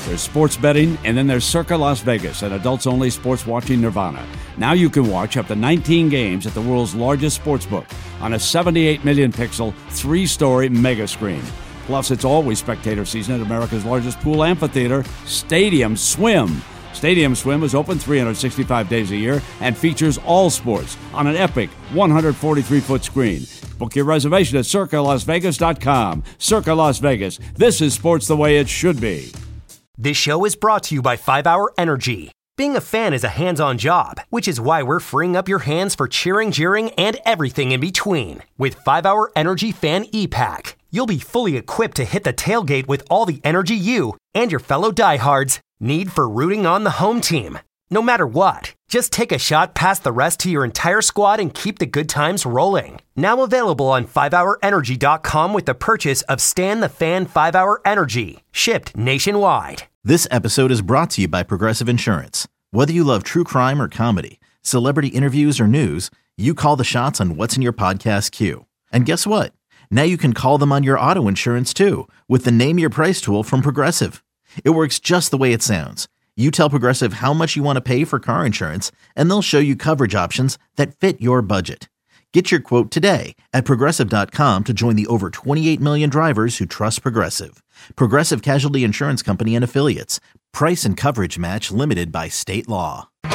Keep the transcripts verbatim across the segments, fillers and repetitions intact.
There's sports betting, and then there's Circa Las Vegas, an adults-only sports watching nirvana. Now you can watch up to nineteen games at the world's largest sportsbook on a seventy-eight million pixel, three-story mega screen. Plus, it's always spectator season at America's largest pool amphitheater, Stadium Swim. Stadium Swim is open three hundred sixty-five days a year and features all sports on an epic one hundred forty-three foot screen. Book your reservation at circa las vegas dot com. Circa Las Vegas. This is sports the way it should be. This show is brought to you by five hour Energy. Being a fan is a hands-on job, which is why we're freeing up your hands for cheering, jeering, and everything in between. With five hour Energy Fan E-Pack, you'll be fully equipped to hit the tailgate with all the energy you and your fellow diehards need for rooting on the home team. No matter what, just take a shot past the rest to your entire squad and keep the good times rolling. Now available on five hour energy dot com with the purchase of Stan the Fan five hour Energy, shipped nationwide. This episode is brought to you by Progressive Insurance. Whether you love true crime or comedy, celebrity interviews or news, you call the shots on what's in your podcast queue. And guess what? Now you can call them on your auto insurance too with the Name Your Price tool from Progressive. It works just the way it sounds. You tell Progressive how much you want to pay for car insurance, and they'll show you coverage options that fit your budget. Get your quote today at progressive dot com to join the over twenty-eight million drivers who trust Progressive. Progressive Casualty Insurance Company and Affiliates. Price and coverage match limited by state law. B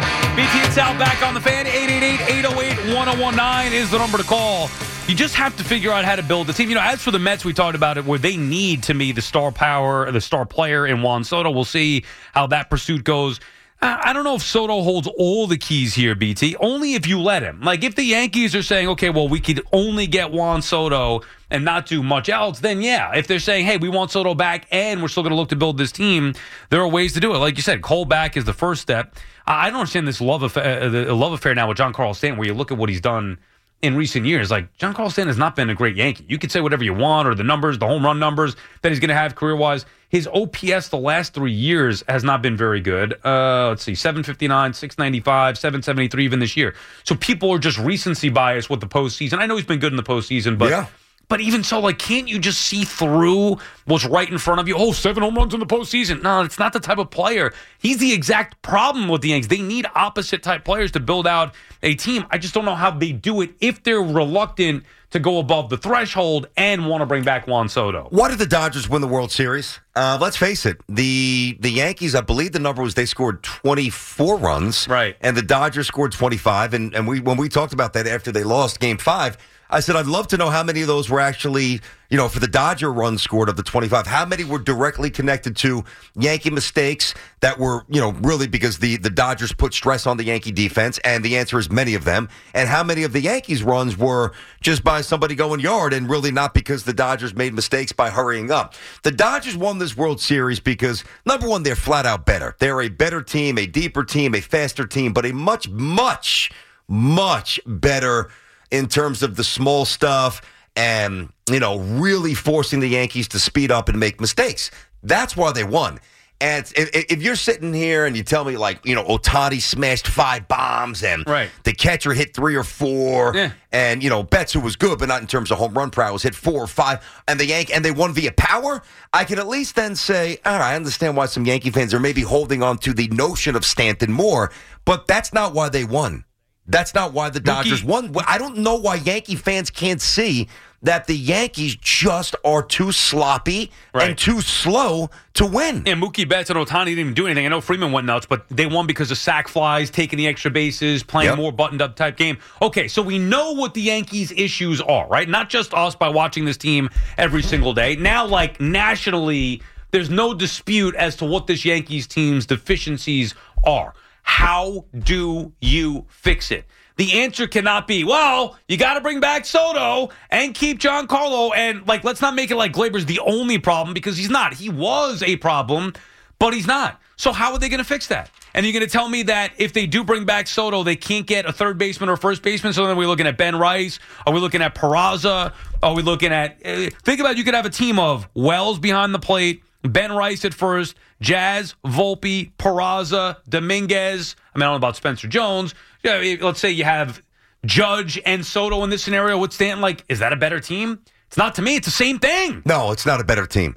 T and Sal back on the Fan. eight eight eight, eight oh eight, one oh one nine is the number to call. You just have to figure out how to build the team. You know, as for the Mets, we talked about it, where they need, to me, the star power, the star player in Juan Soto. We'll see how that pursuit goes. I don't know if Soto holds all the keys here, B T, only if you let him. Like, if the Yankees are saying, okay, well, we could only get Juan Soto and not do much else, then yeah. If they're saying, hey, we want Soto back and we're still going to look to build this team, there are ways to do it. Like you said, Cole back is the first step. I don't understand this love affair, the love affair now with Giancarlo Stanton, where you look at what he's done in recent years. Like, Giancarlo Stanton has not been a great Yankee. You could say whatever you want, or the numbers, the home run numbers that he's going to have career-wise. His O P S the last three years has not been very good. Uh, let's see, seven fifty-nine, six ninety-five, seven seventy-three even this year. So people are just recency bias with the postseason. I know he's been good in the postseason, but yeah. But even so, like, can't you just see through what's right in front of you? Oh, seven home runs in the postseason. No, it's not the type of player. He's the exact problem with the Yankees. They need opposite-type players to build out a team. I just don't know how they do it if they're reluctant to go above the threshold and want to bring back Juan Soto. Why did the Dodgers win the World Series? Uh, let's face it. The the Yankees, I believe the number was they scored twenty-four runs. Right. And the Dodgers scored twenty-five. And, and we when we talked about that after they lost Game five, I said, I'd love to know how many of those were actually, you know, for the Dodger runs scored of the twenty-five, how many were directly connected to Yankee mistakes that were, you know, really because the, the Dodgers put stress on the Yankee defense, and the answer is many of them. And how many of the Yankees runs were just by somebody going yard and really not because the Dodgers made mistakes by hurrying up. The Dodgers won this World Series because, number one, they're flat out better. They're a better team, a deeper team, a faster team, but a much, much, much better in terms of the small stuff and, you know, really forcing the Yankees to speed up and make mistakes. That's why they won. And if you're sitting here and you tell me, like, you know, Ohtani smashed five bombs and right. the catcher hit three or four, yeah. and, you know, Betts, who was good, but not in terms of home run prowess, hit four or five, and the Yank and they won via power, I can at least then say, all right, I understand why some Yankee fans are maybe holding on to the notion of Stanton more, but that's not why they won. That's not why the Dodgers won. I don't know why Yankee fans can't see that the Yankees just are too sloppy right. and too slow to win. And Mookie Betts and Ohtani didn't even do anything. I know Freeman went nuts, but they won because of sac flies, taking the extra bases, playing yep. more buttoned-up type game. Okay, so we know what the Yankees' issues are, right? Not just us by watching this team every single day. Now, like, nationally, there's no dispute as to what this Yankees team's deficiencies are. How do you fix it? The answer cannot be, well, you got to bring back Soto and keep Giancarlo. And, like, let's not make it like Gleyber's the only problem, because he's not. He was a problem, but he's not. So how are they going to fix that? And you're going to tell me that if they do bring back Soto, they can't get a third baseman or first baseman? So then are we looking at Ben Rice? Are we looking at Peraza? Are we looking at uh, – think about it, you could have a team of Wells behind the plate, Ben Rice at first, Jazz, Volpe, Peraza, Dominguez. I mean, I don't know about Spencer Jones. Yeah, let's say you have Judge and Soto in this scenario with Stanton. Like, is that a better team? It's not to me. It's the same thing. No, it's not a better team.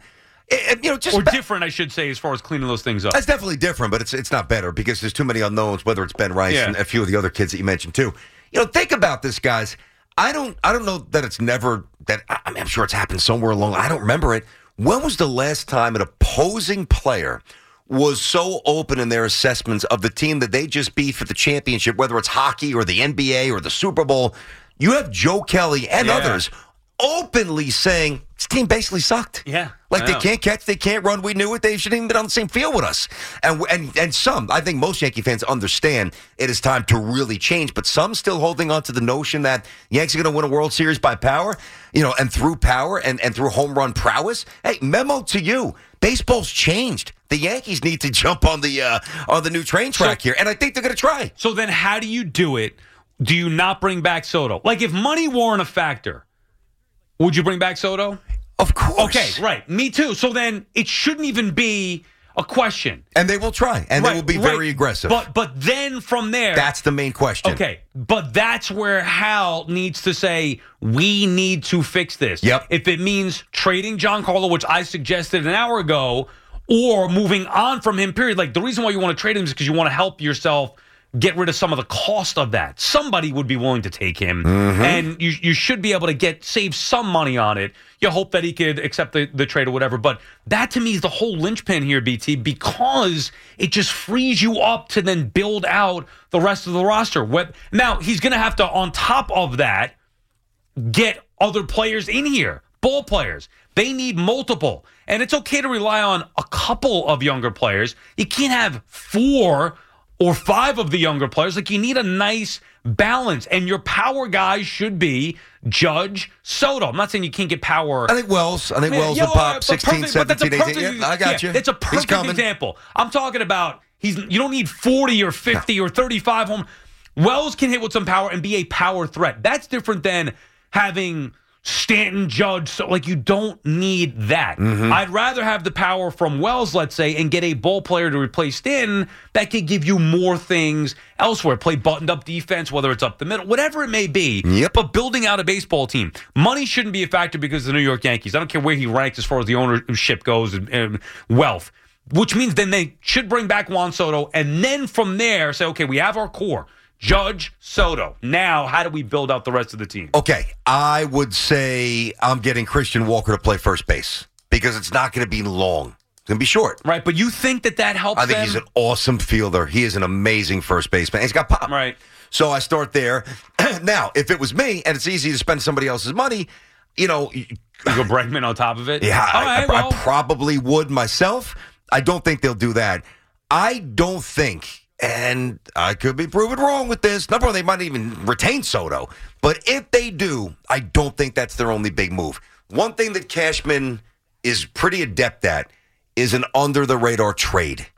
It, you know, just or ba- different, I should say, as far as cleaning those things up. That's definitely different, but it's it's not better because there's too many unknowns. Whether it's Ben Rice Yeah. and a few of the other kids that you mentioned too. You know, think about this, guys. I don't I don't know that it's never that. I mean, I'm sure it's happened somewhere along. I don't remember it. When was the last time an opposing player was so open in their assessments of the team that they just beat for the championship, whether it's hockey or the N B A or the Super Bowl? You have Joe Kelly and Yeah. others openly saying this team basically sucked. Yeah, like I they know. can't catch, they can't run. We knew it. They shouldn't even been on the same field with us. And and and some, I think most Yankee fans understand it is time to really change. But some still holding on to the notion that the Yankees are going to win a World Series by power, you know, and through power and and through home run prowess. Hey, memo to you: baseball's changed. The Yankees need to jump on the uh, on the new train track So- here, and I think they're going to try. So then how do you do it? Do you not bring back Soto? Like, if money weren't a factor, would you bring back Soto? Of course. Okay, right. Me too. So then it shouldn't even be a question. And they will try, and Right, they will be right. very aggressive. But but then from there, That's the main question. okay. But that's where Hal needs to say, we need to fix this. Yep. If it means trading Giancarlo, which I suggested an hour ago, or moving on from him, period. Like, the reason why you want to trade him is because you want to help yourself get rid of some of the cost of that. Somebody would be willing to take him, Mm-hmm. and you you should be able to get save some money on it. You hope that he could accept the, the trade or whatever. But that, to me, is the whole linchpin here, B T, because it just frees you up to then build out the rest of the roster. What- Now, he's going to have to, on top of that, get other players in here, ball players. They need multiple. And it's okay to rely on a couple of younger players. You can't have four or five of the younger players. Like, you need a nice balance. And your power guys should be Judge, Soto. I'm not saying you can't get power. I think Wells. I think Yeah, Wells yeah, will well, pop but sixteen, perfect- but that's a seventeen, eighteen. perfect- Yeah, I got yeah, you. It's a He's perfect coming. example. I'm talking about he's. You don't need forty or fifty or thirty-five home. Wells can hit with some power and be a power threat. That's different than having Stanton, Judge. So, like, you don't need that. Mm-hmm. I'd rather have the power from Wells, let's say, and get a ball player to replace Stanton that could give you more things elsewhere. Play buttoned up defense, whether it's up the middle, whatever it may be. Yep. But building out a baseball team, money shouldn't be a factor because of the New York Yankees. I don't care where he ranks as far as the ownership goes and, and wealth, which means then they should bring back Juan Soto and then from there say, okay, we have our core. Judge, Soto. Now, how do we build out the rest of the team? Okay, I would say I'm getting Christian Walker to play first base because it's not going to be long. It's going to be short. Right, but you think that that helps I think them? he's an awesome fielder. He is an amazing first baseman. He's got pop. Right. So I start there. Now, if it was me and it's easy to spend somebody else's money, you know, You go Bregman on top of it? yeah, All I, right, I- I well, probably would myself. I don't think they'll do that. I don't think, and I could be proven wrong with this. Number one, they might even retain Soto. But if they do, I don't think that's their only big move. One thing that Cashman is pretty adept at is an under-the-radar trade.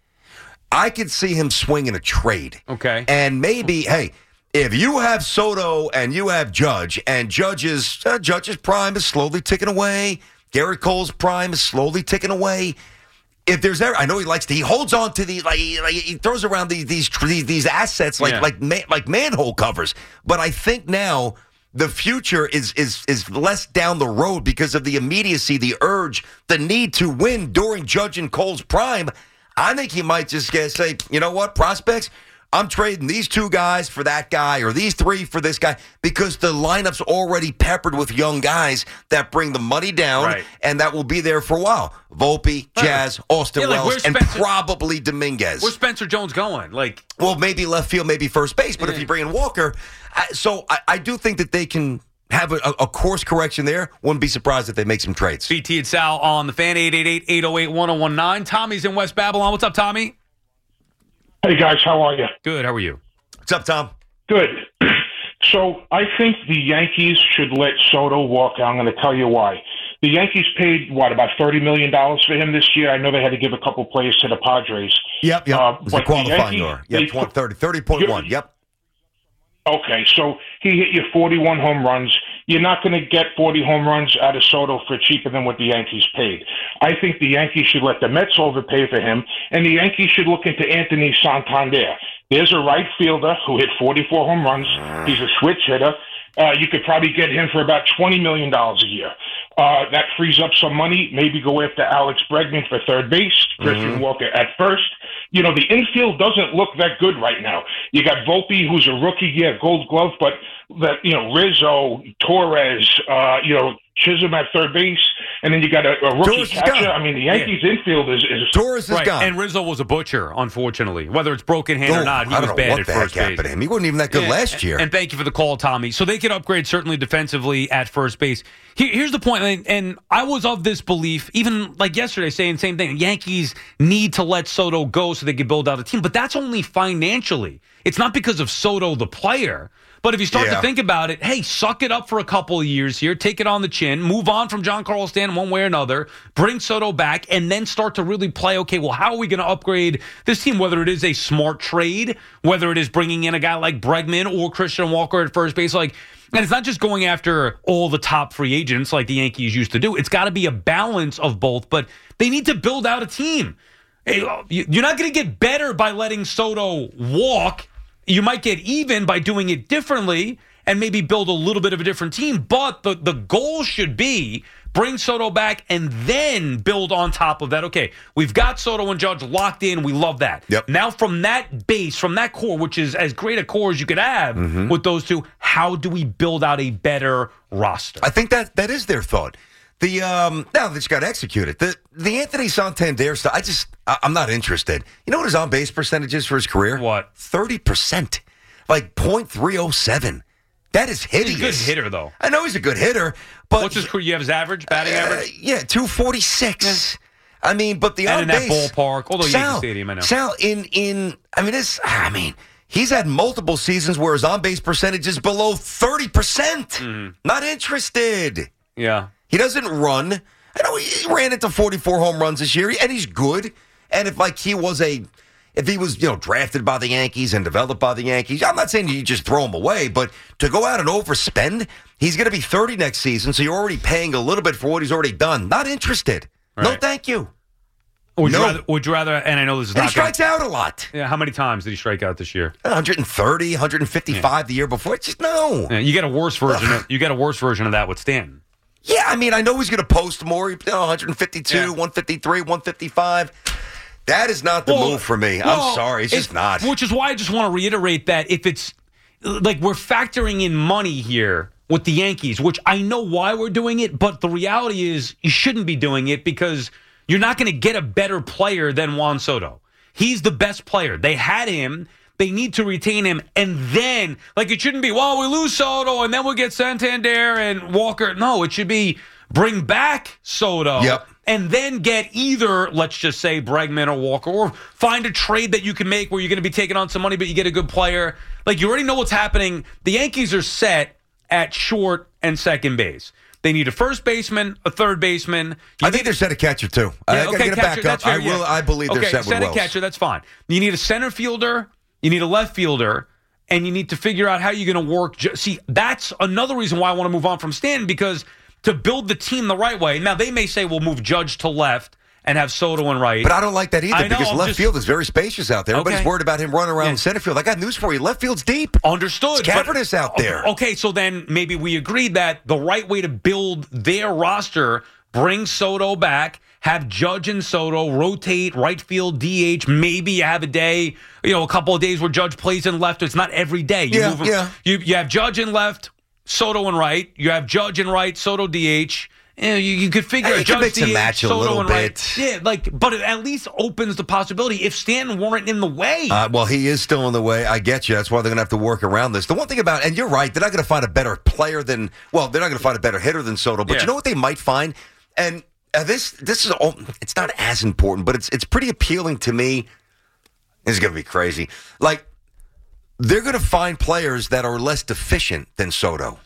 I could see him swinging a trade. Okay. And maybe, hey, if you have Soto and you have Judge, and Judge's uh, Judge's prime is slowly ticking away, Garrett Cole's prime is slowly ticking away. If there's ever, I know he likes to, he holds on to the, like, he, like, he throws around these these these, these assets like Yeah. like man, like manhole covers. But I think now the future is is is less down the road because of the immediacy, the urge, the need to win during Judge and Cole's prime. I think he might just get say, you know what, prospects, I'm trading these two guys for that guy or these three for this guy because the lineup's already peppered with young guys that bring the money down Right. and that will be there for a while. Volpe, Jazz, Austin Yeah, like, Wells, where's and Spencer- probably Dominguez. where's Spencer Jones going? Like, Well, maybe left field, maybe first base, but if you bring in Walker, I, so I, I do think that they can have a, a course correction there. Wouldn't be surprised if they make some trades. B T and Sal on the fan, eight eight eight, eight oh eight, one oh one nine. Tommy's in West Babylon. What's up, Tommy? Hey, guys, how are you? Good, how are you? What's up, Tom? Good. So I think the Yankees should let Soto walk. I'm going to tell you why. The Yankees paid, what, about thirty million dollars for him this year? I know they had to give a couple players to the Padres. Yep, yep. Uh, it was a but the qualifying Yankees, or they Yep, put- thirty, thirty point one. Yep. Okay, so he hit you forty-one home runs. You're not going to get forty home runs out of Soto for cheaper than what the Yankees paid. I think the Yankees should let the Mets overpay for him, and the Yankees should look into Anthony Santander. There's a right fielder who hit forty-four home runs. He's a switch hitter. Uh, you could probably get him for about twenty million dollars a year. Uh, that frees up some money. Maybe go after Alex Bregman for third base, Christian Mm-hmm. Walker at first. You know, the infield doesn't look that good right now. You got Volpe, who's a rookie, yeah, Gold Glove, but that, you know, Rizzo, Torres, uh, you know, Chisholm at third base, and then you got a, a rookie Torres is catcher. gone. I mean, the Yankees infield is, is Torres is Right, gone. and Rizzo was a butcher, unfortunately. Whether it's broken hand Oh, or not, he I was don't know bad what at the first heck base. happened to him. He wasn't even that good Yeah, last year. And thank you for the call, Tommy. So they could upgrade certainly defensively at first base. Here, here's the point, and, and I was of this belief, even like yesterday, saying the same thing. Yankees need to let Soto go so they can build out a team, but that's only financially. It's not because of Soto, the player. But if you start Yeah. to think about it, hey, suck it up for a couple of years here, take it on the chin, move on from Giancarlo Stanton one way or another, bring Soto back, and then start to really play, okay, well, how are we going to upgrade this team, whether it is a smart trade, whether it is bringing in a guy like Bregman or Christian Walker at first base, like, and it's not just going after all the top free agents like the Yankees used to do. It's got to be a balance of both, but they need to build out a team. Hey, you're not going to get better by letting Soto walk. You might get even by doing it differently and maybe build a little bit of a different team. But the, the goal should be bring Soto back and then build on top of that. Okay, we've got Soto and Judge locked in. We love that. Yep. Now from that base, from that core, which is as great a core as you could have Mm-hmm. with those two, how do we build out a better roster? I think that that is their thought. The um, now they just got to execute it. The the Anthony Santander stuff. I just I, I'm not interested. You know what his on base percentage is for his career? What? Thirty percent, like point three oh seven. That is hideous. He's a good hitter, though. I know he's a good hitter, but What's his career? You have his average, batting uh, average? Yeah, two forty six. I mean, but the And on in that base ballpark, although Yankee Sal, Stadium, I know. Sal, in in I mean this. I mean. He's had multiple seasons where his on-base percentage is below thirty percent. Mm-hmm. Not interested. Yeah. He doesn't run. I know he ran into forty-four home runs this year, and he's good. And if like he was a, if he was you know drafted by the Yankees and developed by the Yankees, I'm not saying you just throw him away, but to go out and overspend, he's going to be thirty next season, so you're already paying a little bit for what he's already done. Not interested. No, Right. thank you. Would No. you rather? Would you rather? And I know this is And he not. Gonna, strikes out a lot. yeah. How many times did he strike out this year? one thirty, one fifty-five the year before. It's just no. Yeah, you get a worse version. Of, you get a worse version of that with Stanton. Yeah, I mean, I know he's going to post more. You know, one fifty-two, Yeah. one fifty-three, one fifty-five. That is not the Well, move for me. well, I'm sorry. It's just not. Which is why I just want to reiterate that if it's like we're factoring in money here with the Yankees, which I know why we're doing it, but the reality is you shouldn't be doing it because you're not going to get a better player than Juan Soto. He's the best player. They had him. They need to retain him. And then, like, it shouldn't be, well, we lose Soto and then we'll get Santander and Walker. No, it should be bring back Soto. Yep. And then get either, let's just say, Bregman or Walker, or find a trade that you can make where you're going to be taking on some money, but you get a good player. Like, you already know what's happening. The Yankees are set at short and second base. They need a first baseman, a third baseman. You I think they're set a catcher, too. I yeah, got to okay, get it catcher, back that's up. I fair, will. yeah. I believe they're okay, set with center Wells. catcher, that's fine. You need a center fielder, you need a left fielder, and you need to figure out how you're going to work. Ju- See, that's another reason why I want to move on from Stanton, because to build the team the right way. Now, they may say we'll move Judge to left and have Soto and right. But I don't like that either I know, because I'm left just- field is very spacious out there. Everybody's Okay. worried about him running around Yeah. center field. I got news for you. Left field's deep. Understood. It's but- cavernous out there. Okay, so then maybe we agreed that the right way to build their roster, bring Soto back, have Judge and Soto rotate right field D H. Maybe you have a day, you know, a couple of days where Judge plays in left. It's not every day. You Yeah, move him, yeah. You, you have Judge in left, Soto in right. You have Judge in right, Soto D H. You, know, you, you could figure Hey, out you can Judge mix and D H, match a Soto little and right. bit. Yeah, like, but it at least opens the possibility if Stanton weren't in the way. Uh, well, he is still in the way. I get you. That's why they're going to have to work around this. The one thing about, and you're right, they're not going to find a better player than, well, they're not going to find a better hitter than Soto. But Yeah. you know what they might find? And uh, this this is, all, it's not as important, but it's it's pretty appealing to me. This is going to be crazy. Like, they're going to find players that are less deficient than Soto.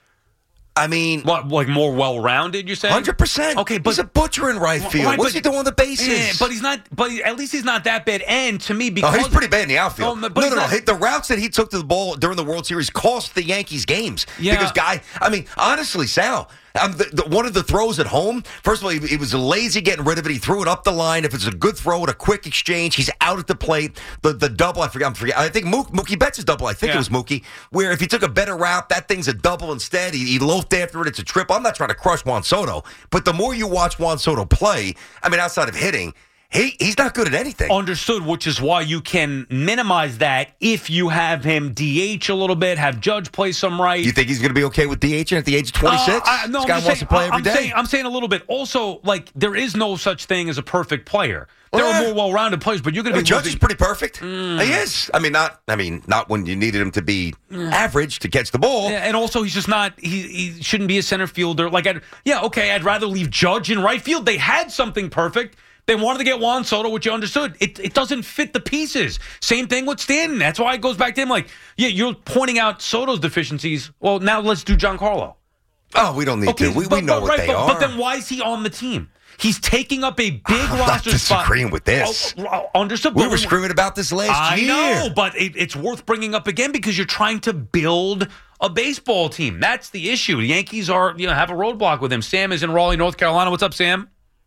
I mean, What, like more well-rounded, you say? one hundred percent. Okay, but he's a butcher in right field. Right, What's but- he doing on the bases? Yeah, but he's not. But at least he's not that bad. And to me, Oh, because he's pretty bad in the outfield. Oh, no, but no, he's no. not- Hey, the routes that he took to the ball during the World Series cost the Yankees games. Yeah. Because, guy, I mean, honestly, Sal, Um, the, the, one of the throws at home, first of all, he, he was lazy getting rid of it. He threw it up the line. If it's a good throw and a quick exchange, he's out at the plate. The the double, I forget, I forget. I think Mook, Mookie Betts' double, I think yeah. it was Mookie, where if he took a better route, that thing's a double instead. He, he loafed after it. It's a triple. I'm not trying to crush Juan Soto, but the more you watch Juan Soto play, I mean, outside of hitting, He he's not good at anything. Understood, which is why you can minimize that if you have him D H a little bit, have Judge play some right. You think he's going to be okay with DHing at the age of twenty-six? Uh, I, no, this I'm guy just wants saying, to play every I'm day. Saying, I'm saying a little bit. Also, like, there is no such thing as a perfect player. There Yeah. are more well-rounded players, but you're going I to mean, be Judge losing- is pretty perfect. Mm. He is. I mean, not. I mean, not when you needed him to be average to catch the ball. Yeah, and also, he's just not. He, he shouldn't be a center fielder. Like, I'd, yeah, okay, I'd rather leave Judge in right field. They had something perfect. They wanted to get Juan Soto, which you understood. It it doesn't fit the pieces. Same thing with Stanton. That's why it goes back to him. Like, yeah, you're pointing out Soto's deficiencies. Well, now let's do Giancarlo. Oh, we don't need Okay, to. We, but, we know but, what right, they but, are. But then why is he on the team? He's taking up a big I'm roster not spot. disagreeing with this. Oh, oh, understood. we but were screaming about this last I year. know, but it, it's worth bringing up again because you're trying to build a baseball team. That's the issue. The Yankees are, you know, have a roadblock with him. Sam is in Raleigh, North Carolina. What's up, Sam?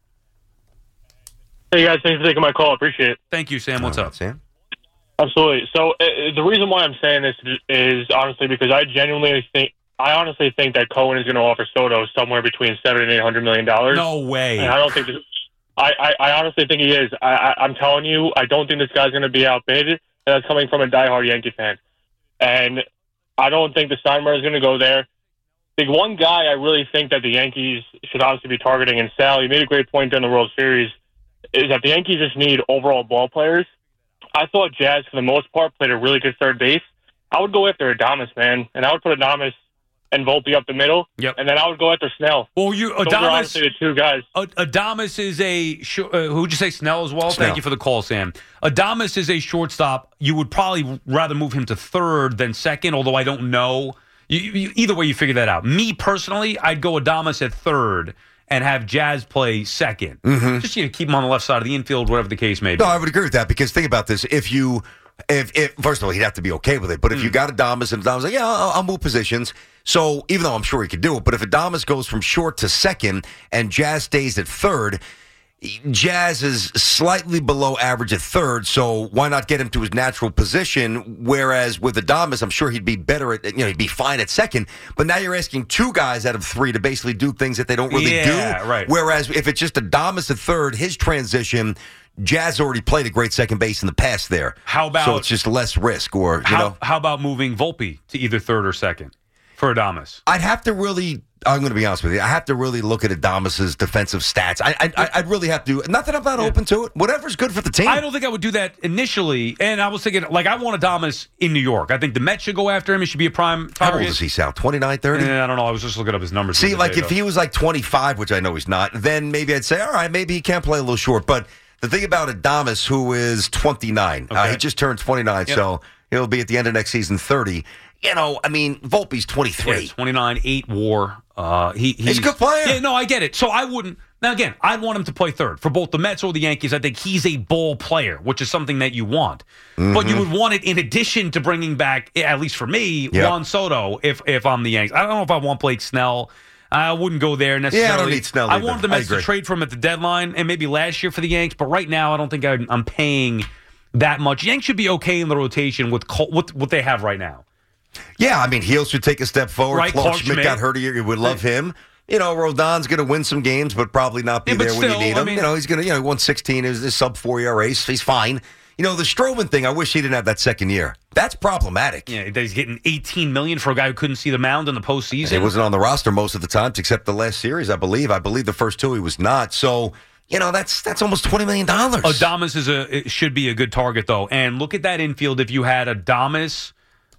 Hey, guys. Thanks for taking my call. Appreciate it. Thank you, Sam. What's All up? right, Sam? Absolutely. So uh, the reason why I'm saying this is honestly because I genuinely think, I honestly think that Cohen is going to offer Soto somewhere between seven and eight hundred million dollars. No way. And I don't think this, I, I, I honestly think he is. I, I, I'm telling you, I don't think this guy's going to be outbid. And that's coming from a diehard Yankee fan. And I don't think the Steinbrenner is going to go there. The one guy I really think that the Yankees should obviously be targeting, and Sal, you made a great point during the World Series, is that the Yankees just need overall ball players. I thought Jazz, for the most part, played a really good third base. I would go after Adames, man, and I would put Adames and Volpe up the middle, Yep. and then I would go after Snell. Well, you Those are honestly Adames. the two guys. Adames is a. sh- Uh, who'd you say Snell as well? Snell. Thank you for the call, Sam. Adames is a shortstop. You would probably rather move him to third than second, although I don't know. You, you, either way, you figure that out. Me personally, I'd go Adames at third and have Jazz play second. Mm-hmm. Just, you know, keep him on the left side of the infield, whatever the case may be. No, I would agree with that because think about this. If you, if, if first of all, he'd have to be okay with it. But if Mm. you got Adames and Adames like, yeah, I'll, I'll move positions. So even though I'm sure he could do it, but if Adames goes from short to second and Jazz stays at third, Jazz is slightly below average at third, so why not get him to his natural position? Whereas with Adames, I'm sure he'd be better at, you know, he'd be fine at second. But now you're asking two guys out of three to basically do things that they don't really Yeah, do. right. Whereas if it's just Adames at third, his transition, Jazz already played a great second base in the past there. How about- So it's just less risk, or, you how, know. how about moving Volpe to either third or second for Adames? I'd have to really, I'm going to be honest with you, I have to really look at Adames's defensive stats. I, I, I'd really have to, not that I'm not open to it, whatever's good for the team. I don't think I would do that initially. And I was thinking, like, I want Adames in New York. I think the Mets should go after him. He should be a prime How target. old is he, Sal? twenty-nine, thirty? Eh, I don't know. I was just looking up his numbers. the See, other like day, if though. he was like twenty-five, which I know he's not, then maybe I'd say, all right, maybe he can play a little short. But the thing about Adames, who is twenty-nine, uh, Okay. he just turned twenty-nine, Yep. so he'll be at the end of next season thirty. You know, I mean, Volpe's twenty-three. Yeah, twenty-nine, eight WAR. Uh, he, he's, He's a good player. Yeah, no, I get it. So I wouldn't. Now, again, I'd want him to play third for both the Mets or the Yankees. I think he's a ball player, which is something that you want. Mm-hmm. But you would want it in addition to bringing back, at least for me, Yep. Juan Soto if if I'm the Yankees. I don't know if I want Blake Snell. I wouldn't go there necessarily. Yeah, I don't need Snell I either. wanted the I Mets to agree. trade for him at the deadline and maybe last year for the Yanks. But right now, I don't think I'm, I'm paying that much. Yanks should be okay in the rotation with Col- with what they have right now. Yeah, I mean, Heel should take a step forward. Right, Clark, Clark Schmidt, Schmidt. got hurt a year. You would love him. You know, Rodon's going to win some games, but probably not be Yeah, but there when still, you need I him. mean- you know, he's going to, you know, he won sixteen. Is this sub four E R A? He's fine. You know, the Stroman thing, I wish he didn't have that second year. That's problematic. Yeah, that he's getting eighteen million dollars for a guy who couldn't see the mound in the postseason. He wasn't on the roster most of the times, except the last series, I believe. I believe the first two he was not. So, you know, that's that's almost twenty million dollars. Adames is a it should be a good target though, and look at that infield. If you had Adames,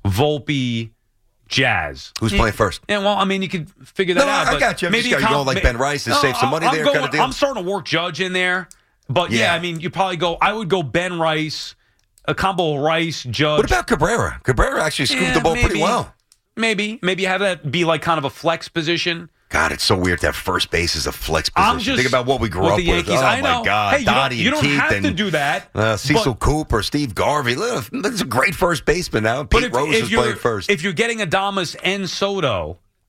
Volpe, Jazz, Who's yeah, playing first? Yeah, well, I mean, you could figure that No, out. I but got you. I'm maybe just a going comp- like Ben Rice to save some money I'm there going- kind of deal. I'm starting to work Judge in there, but yeah, Yeah. I mean, you probably go. I would go Ben Rice, a combo of Rice, Judge. What about Cabrera? Cabrera actually scooped Yeah, the ball pretty maybe. well. Maybe, maybe have that be like kind of a flex position. God, it's so weird to have first base as a flex position. I'm just Think about what we grew with up the with. Yankees. Oh, I know. my God. Hey, you don't, Dottie you and don't Keith have and to do that. uh, Cecil but- Cooper, Steve Garvey. Look, that's a great first baseman now. But Pete if, Rose if is you're, playing first. if you're getting Adames and Soto,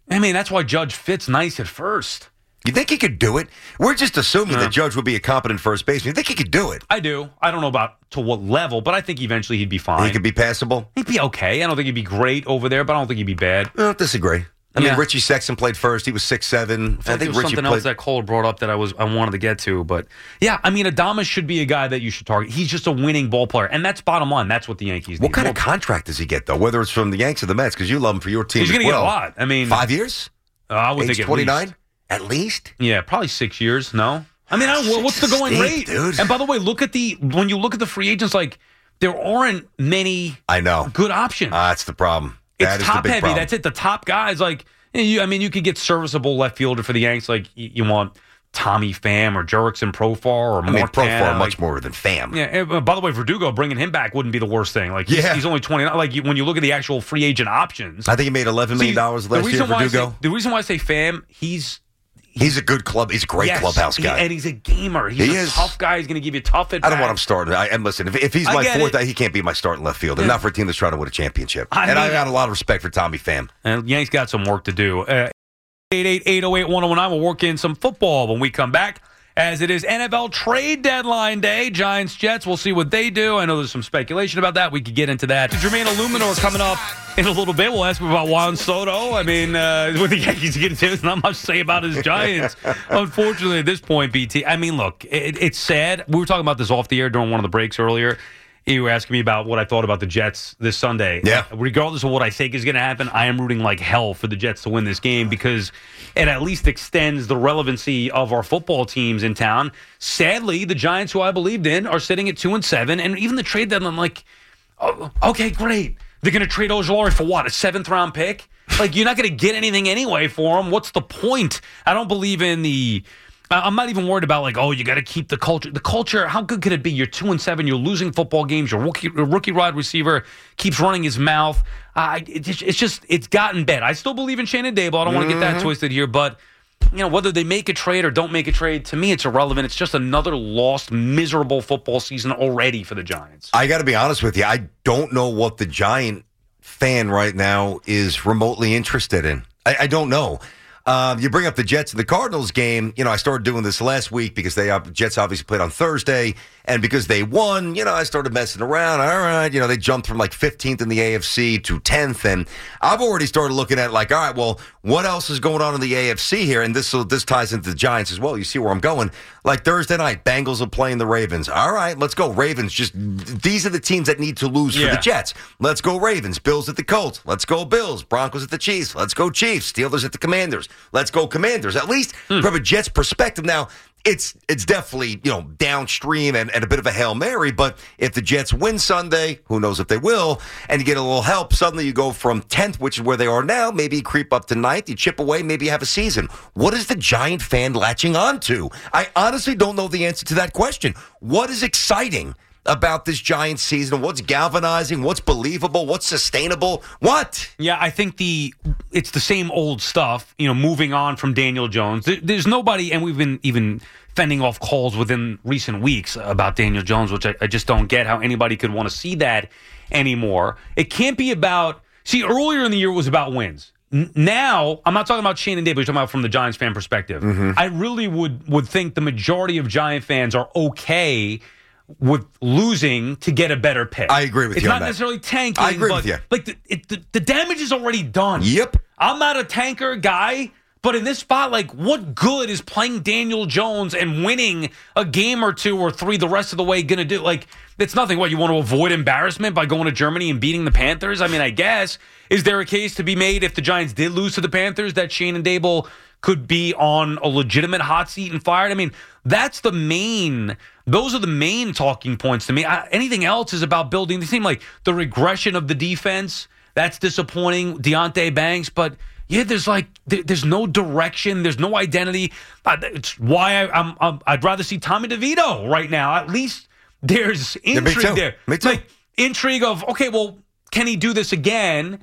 I mean, that's why Judge fits nice at first. You think he could do it? We're just assuming Yeah. that Judge would be a competent first baseman. You think he could do it? I do. I don't know about to what level, but I think eventually he'd be fine. He could be passable? He'd be okay. I don't think he'd be great over there, but I don't think he'd be bad. I don't disagree. I mean, Yeah. Richie Sexton played first. He was six seven. I, I think think there was Richie something played. else that Cole brought up that I was I wanted to get to, but yeah, I mean, Adames should be a guy that you should target. He's just a winning ball player, and that's bottom line. That's what the Yankees need. What kind More- of contract does he get, though? Whether it's from the Yanks or the Mets, because you love him for your team He's as going to well. get a lot. I mean, Five years? uh, I would Age think at twenty-nine? least. At least? Yeah, probably six years. No, I mean, I don't, Six what's the is going steep, rate, dude. And by the way, look at the when you look at the free agents, like there aren't many I know. good options. Uh, that's the problem. That it's is top the big heavy. problem. That's it. The top guys, like you, I mean, you could get serviceable left fielder for the Yanks. Like you, you want Tommy Pham or Jurickson Profar or I mean, Mark Profar Canha, much like, more than Pham. Yeah. And, uh, by the way, Verdugo bringing him back wouldn't be the worst thing. Like he's, Yeah. he's only twenty-nine. Like you, when you look at the actual free agent options, I think he made eleven million dollars See, last the year, reason why I Verdugo. say, the reason why I say Pham, he's He's a good club. He's a great yes, clubhouse he- guy. and he's a gamer. He's He a is. tough guy. He's going to give you tough at I don't want him starting. I, and listen, if, if he's I my get fourth, it. he can't be my starting left fielder. Yeah. Not for a team that's trying to win a championship. I and I mean- got a lot of respect for Tommy Pham. And Yanks got some work to do. Uh, eight eight eight oh eight one oh one nine. We'll work in some football when we come back. As it is N F L trade deadline day, Giants, Jets, we'll see what they do. I know there's some speculation about that. We could get into that. Jermaine Illuminor coming up in a little bit. We'll ask him about Juan Soto. I mean, uh, with the Yankees getting to, there's not much to say about his Giants. Unfortunately, at this point, B T, I mean, look, it, it's sad. We were talking about this off the air during one of the breaks earlier. You were asking me about what I thought about the Jets this Sunday. Yeah. Regardless of what I think is going to happen, I am rooting like hell for the Jets to win this game because it at least extends the relevancy of our football teams in town. Sadly, the Giants, who I believed in, are sitting at two and seven, and even the trade deadline, I'm like, oh, okay, great. They're going to trade Ojulari for what? A seventh round pick? Like, you're not going to get anything anyway for him. What's the point? I don't believe in the. I'm not even worried about like, oh, you got to keep the culture. The culture, how good could it be? You're two and seven. You're losing football games. Your rookie, rookie wide receiver keeps running his mouth. Uh, it, it's just, it's gotten bad. I still believe in Shannon Dable. I don't want to get that twisted here, but you know, whether they make a trade or don't make a trade, to me, it's irrelevant. It's just another lost, miserable football season already for the Giants. I got to be honest with you. I don't know what the Giant fan right now is remotely interested in. I, I don't know. Um, you bring up the Jets and the Cardinals game. You know, I started doing this last week because they uh, Jets obviously played on Thursday, and because they won, you know, I started messing around. All right, you know, they jumped from like fifteenth in the A F C to tenth, and I've already started looking at like, all right, well, what else is going on in the A F C here? And this this ties into the Giants as well. You see where I'm going? Like Thursday night, Bengals are playing the Ravens. All right, let's go Ravens. Just these are the teams that need to lose for Yeah. the Jets. Let's go Ravens. Bills at the Colts. Let's go Bills. Broncos at the Chiefs. Let's go Chiefs. Steelers at the Commanders. Let's go Commanders. At least Hmm. from a Jets perspective. Now, it's it's definitely, you know, downstream and, and a bit of a Hail Mary, but if the Jets win Sunday, who knows if they will, and you get a little help, suddenly you go from tenth, which is where they are now, maybe you creep up to ninth, you chip away, maybe you have a season. What is the Giant fan latching on to? I honestly don't know the answer to that question. What is exciting about this Giants season? What's galvanizing? What's believable? What's sustainable? What? Yeah, I think the it's the same old stuff, you know, moving on from Daniel Jones. There, there's nobody, and we've been even fending off calls within recent weeks about Daniel Jones, which I, I just don't get how anybody could want to see that anymore. It can't be about, see, earlier in the year it was about wins. N- Now, I'm not talking about Shannon Dable, you're talking about from the Giants fan perspective. Mm-hmm. I really would, would think the majority of Giant fans are okay with losing to get a better pick. I agree with it's you on not that. necessarily tanking. I agree but with you. Like the, it, the the damage is already done. Yep. I'm not a tanker guy, but in this spot, like, what good is playing Daniel Jones and winning a game or two or three the rest of the way going to do? Like, it's nothing. What, you want to avoid embarrassment by going to Germany and beating the Panthers? I mean, I guess. Is there a case to be made if the Giants did lose to the Panthers that Shannon Dable could be on a legitimate hot seat and fired? I mean, that's the main, those are the main talking points to me. I, anything else is about building the team. Like the regression of the defense, that's disappointing. Deonte Banks, but yeah, there's like, there, there's no direction. There's no identity. Uh, it's why I, I'm, I'm, I'd rather see Tommy DeVito right now. At least there's Yeah, me intrigue too. there. Me too. Like intrigue of, okay, well, can he do this again?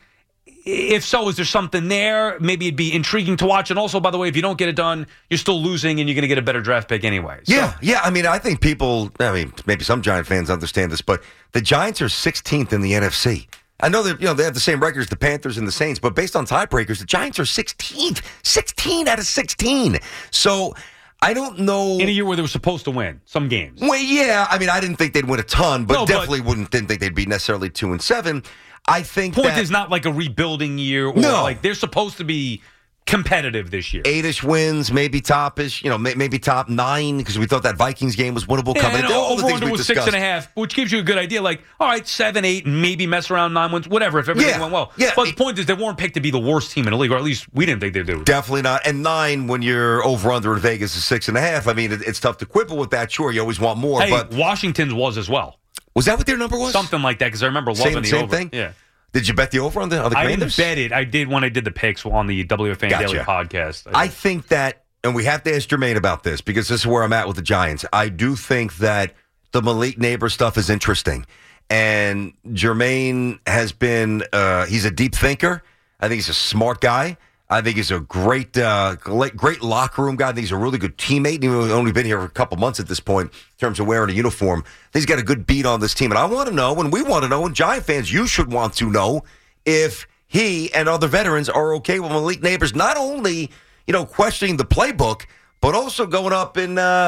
If so, is there something there? Maybe it'd be intriguing to watch. And also, by the way, if you don't get it done, you're still losing and you're going to get a better draft pick anyway. So, Yeah, yeah. I mean, I think people, I mean, maybe some Giant fans understand this, but the Giants are sixteenth in the N F C. I know that you know they have the same records, the Panthers and the Saints, but based on tiebreakers, the Giants are sixteenth. sixteen out of sixteen. So I don't know. In a year where they were supposed to win some games. Well, yeah. I mean, I didn't think they'd win a ton, but No, but- definitely wouldn't didn't think they'd be necessarily two and seven. I think Point that is not like a rebuilding year. Or No. like they're supposed to be competitive this year. eight-ish wins, maybe top-ish, you know, may, maybe top nine, because we thought that Vikings game was winnable. Yeah, coming and in. All the over things under we was six discussed. and a half, which gives you a good idea. Like, all right, seven, eight, and maybe mess around nine wins, whatever. If everything Yeah, went well. yeah. But the point is, they weren't picked to be the worst team in the league, or at least we didn't think they'd do. Definitely not. And nine, when you're over-under in Vegas, is six and a half. I mean, it, it's tough to quibble with that. Sure, you always want more. Hey, but Washington's was as well, was that what their number was? something like that. Because I remember Same- loving the same over. thing? Yeah. Did you bet the over on the, on the I Commanders? didn't bet it. I did when I did the picks on the W F A N Gotcha. Daily podcast. I think that, and we have to ask Jermaine about this because this is where I'm at with the Giants. I do think that the Malik Neighbors stuff is interesting. And Jermaine has been, uh, he's a deep thinker. I think he's a smart guy. I think he's a great, uh, great locker room guy. I think he's a really good teammate. Even though he's only been here for a couple months at this point in terms of wearing a uniform. I think he's got a good beat on this team. And I want to know, and we want to know, and Giant fans, you should want to know, if he and other veterans are okay with Malik Neighbors not only, you know, questioning the playbook, but also going up in, uh,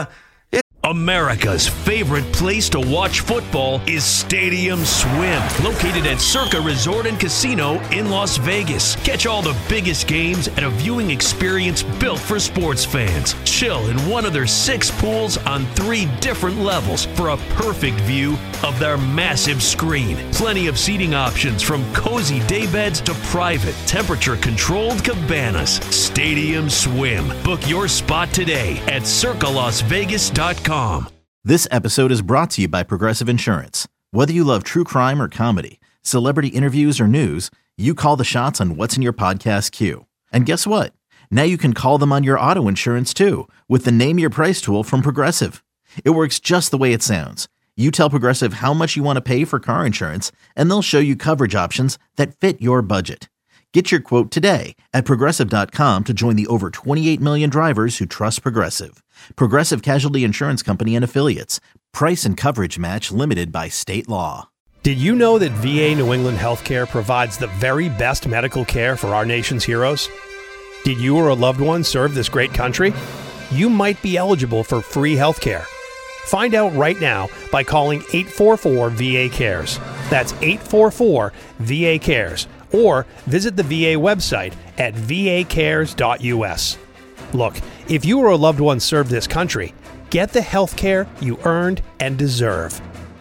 America's favorite place to watch football is Stadium Swim, located at Circa Resort and Casino in Las Vegas. Catch all the biggest games at a viewing experience built for sports fans. Chill in one of their six pools on three different levels for a perfect view of their massive screen. Plenty of seating options from cozy daybeds to private, temperature-controlled cabanas. Stadium Swim. Book your spot today at circa las vegas dot com. This episode is brought to you by Progressive Insurance. Whether you love true crime or comedy, celebrity interviews or news, you call the shots on what's in your podcast queue. And guess what? Now you can call them on your auto insurance too with the Name Your Price tool from Progressive. It works just the way it sounds. You tell Progressive how much you want to pay for car insurance, and they'll show you coverage options that fit your budget. Get your quote today at Progressive dot com to join the over twenty-eight million drivers who trust Progressive. Progressive Casualty Insurance Company and Affiliates. Price and coverage match limited by state law. Did you know that V A New England Healthcare provides the very best medical care for our nation's heroes? Did you or a loved one serve this great country? You might be eligible for free healthcare. Find out right now by calling eight four four V A cares. That's eight four four V A cares. Or visit the V A website at v a cares dot u s. Look, if you or a loved one served this country, get the health care you earned and deserve.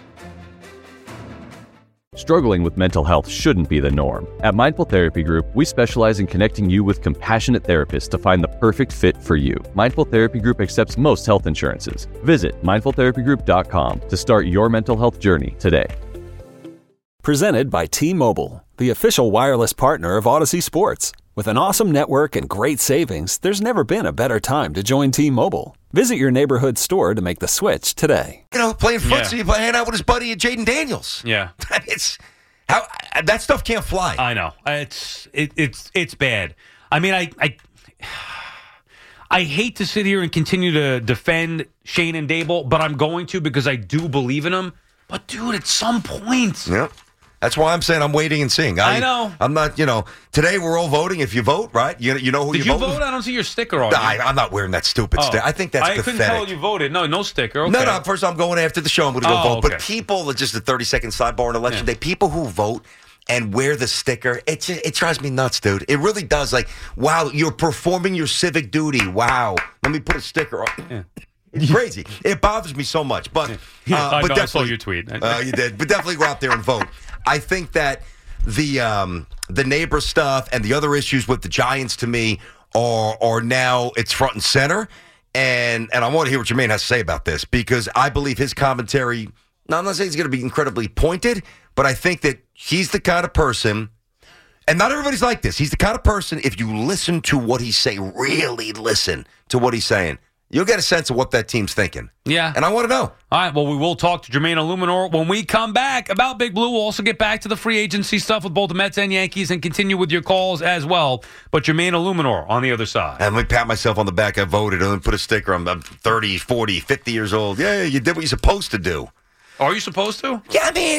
Struggling with mental health shouldn't be the norm. At Mindful Therapy Group, we specialize in connecting you with compassionate therapists to find the perfect fit for you. Mindful Therapy Group accepts most health insurances. Visit mindful therapy group dot com to start your mental health journey today. Presented by T-Mobile, the official wireless partner of Odyssey Sports. With an awesome network and great savings, there's never been a better time to join T-Mobile. Visit your neighborhood store to make the switch today. you know, playing footsie, Yeah. hanging out with his buddy Jaden Daniels. Yeah. It's how that stuff can't fly. I know. It's it, it's it's bad. I mean, I, I I hate to sit here and continue to defend Shane and Dable, but I'm going to because I do believe in him. But dude, at some point, Yep. That's why I'm saying I'm waiting and seeing. I, I know. I'm not, you know, today we're all voting. If you vote, right? You, you know who did you you vote? vote? I don't see your sticker on. I, you. I'm not wearing that stupid Oh. sticker. I think that's I pathetic. couldn't tell you voted. No, no sticker. Okay. No, no. First, I'm going after the show. I'm going to go Oh, vote. But okay. people, just a thirty second sidebar on election Yeah. day. People who vote and wear the sticker, it just, it drives me nuts, dude. It really does. Like, wow, you're performing your civic duty. Wow, let me put a sticker on. Yeah. It's crazy. It bothers me so much. But, Yeah, uh, I but know, I saw definitely, your tweet. uh, you did. But definitely go out there and vote. I think that the um, the neighbor stuff and the other issues with the Giants to me are are now it's front and center. And and I want to hear what Jermaine has to say about this because I believe his commentary. Now, I'm not saying he's going to be incredibly pointed, but I think that he's the kind of person. And not everybody's like this. He's the kind of person, if you listen to what he's saying, really listen to what he's saying, you'll get a sense of what that team's thinking. Yeah. And I want to know. All right, well, we will talk to Jermaine Illuminor when we come back about Big Blue. We'll also get back to the free agency stuff with both the Mets and Yankees and continue with your calls as well. But Jermaine Illuminor on the other side. And let me pat myself on the back. I voted and put a sticker. I'm, I'm thirty, forty, fifty years old. Yeah, you did what you're supposed to do. Are you supposed to? Yeah, I mean, it's,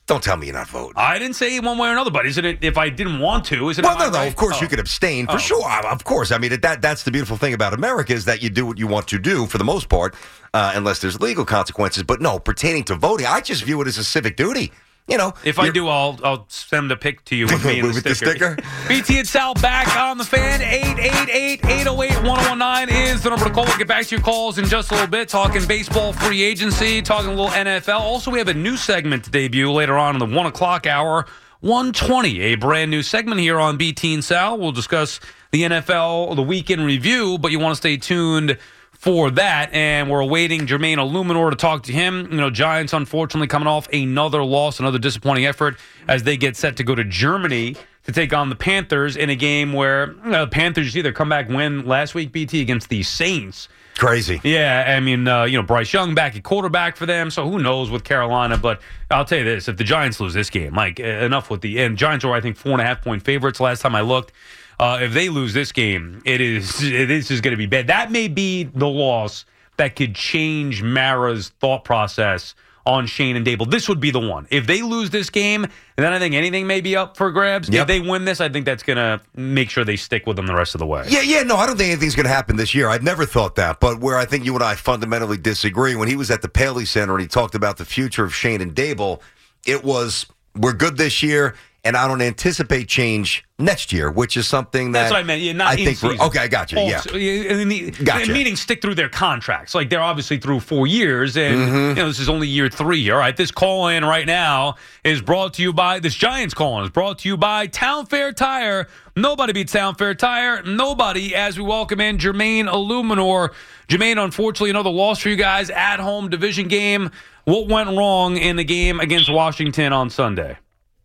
Don't tell me you're not voting. I didn't say one way or another, but isn't it, if I didn't want to, isn't well, it? Well, no, no, right? of course oh. you could abstain, for oh. sure. Of course. I mean, that that's the beautiful thing about America is that you do what you want to do for the most part, uh, unless there's legal consequences. But no, pertaining to voting, I just view it as a civic duty. You know, if I do, I'll I'll send a pic to you with me and the with sticker. the sticker. B T and Sal back on the Fan. eight eight eight, eight oh eight, one oh one nine is the number to call. We'll get back to your calls in just a little bit. Talking baseball free agency, talking a little N F L. Also, we have a new segment to debut later on in the one o'clock hour. one twenty, a brand new segment here on B T and Sal. We'll discuss the N F L, the weekend review, but you want to stay tuned for that, and we're awaiting Jermaine Illuminor to talk to him. You know, Giants, unfortunately, coming off another loss, another disappointing effort as they get set to go to Germany to take on the Panthers in a game where you know, the Panthers either come back win last week, B T, against the Saints. Crazy. Yeah, I mean, uh, you know, Bryce Young back at quarterback for them, so who knows with Carolina. But I'll tell you this, if the Giants lose this game, like, enough with the – and Giants were, I think, four and a half point favorites last time I looked. Uh, if they lose this game, it is it is just going to be bad. That may be the loss that could change Mara's thought process on Shane and Dable. This would be the one. If they lose this game, then I think anything may be up for grabs. Yep. If they win this, I think that's going to make sure they stick with them the rest of the way. Yeah, yeah, no, I don't think anything's going to happen this year. I've never thought that. But where I think you and I fundamentally disagree, when he was at the Paley Center and he talked about the future of Shane and Dable, it was, we're good this year, and I don't anticipate change next year, which is something that That's what I meant. Yeah, not I in think season. Okay, I got you. Yeah, Also, and the, Gotcha. meaning stick through their contracts. Like they're obviously through four years, and Mm-hmm. you know this is only year three. All right, this call in right now is brought to you by this Giants call in is brought to you by Town Fair Tire. Nobody beats Town Fair Tire. Nobody. As we welcome in Jermaine Illuminor. Jermaine, unfortunately, another loss for you guys at home division game. What went wrong in the game against Washington on Sunday?